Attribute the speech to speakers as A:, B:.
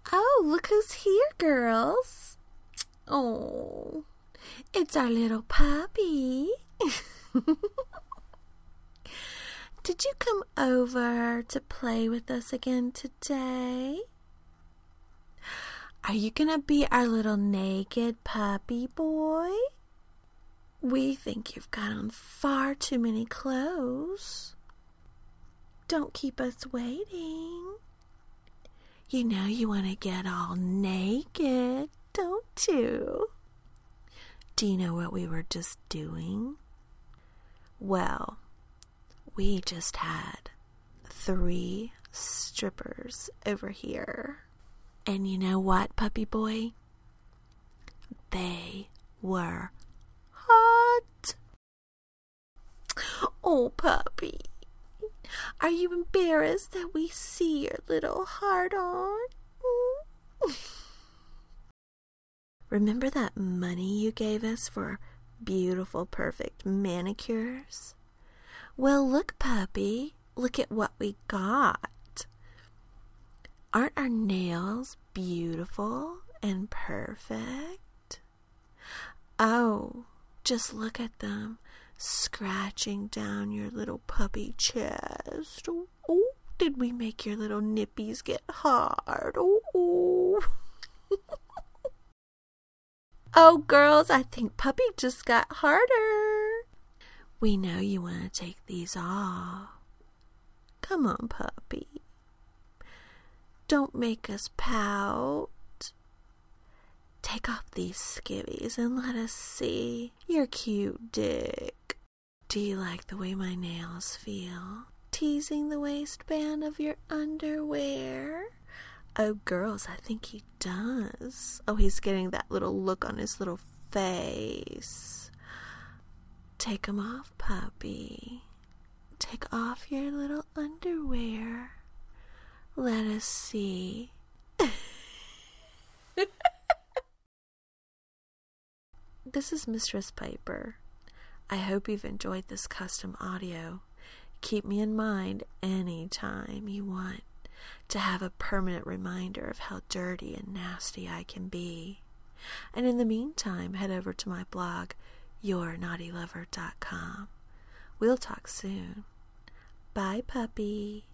A: Oh, look who's here, girls. Oh, it's our little puppy. Did you come over to play with us again today? Are you gonna be our little naked puppy boy? We think you've got on far too many clothes. Don't keep us waiting. You know you want to get all naked, don't you? Do you know what we were just doing? Well, we just had 3 strippers over here. And you know what, puppy boy? They were hot. Oh, puppy. Are you embarrassed that we see your little heart on? Remember that money you gave us for beautiful, perfect manicures? Well, look, puppy. Look at what we got. Aren't our nails beautiful and perfect? Oh, just look at them scratching down your little puppy chest. Oh, did we make your little nippies get hard? Oh. Oh, girls, I think puppy just got harder. We know you want to take these off. Come on, puppy. Don't make us pout. Take off these skivvies and let us see your cute dick. Do you like the way my nails feel? Teasing the waistband of your underwear? Oh, girls, I think he does. Oh, he's getting that little look on his little face. Take 'em off, puppy. Take off your little underwear. Let us see. This is Mistress Piper. I hope you've enjoyed this custom audio. Keep me in mind anytime you want to have a permanent reminder of how dirty and nasty I can be. And in the meantime, head over to my blog, yournaughtylover.com. We'll talk soon. Bye, puppy.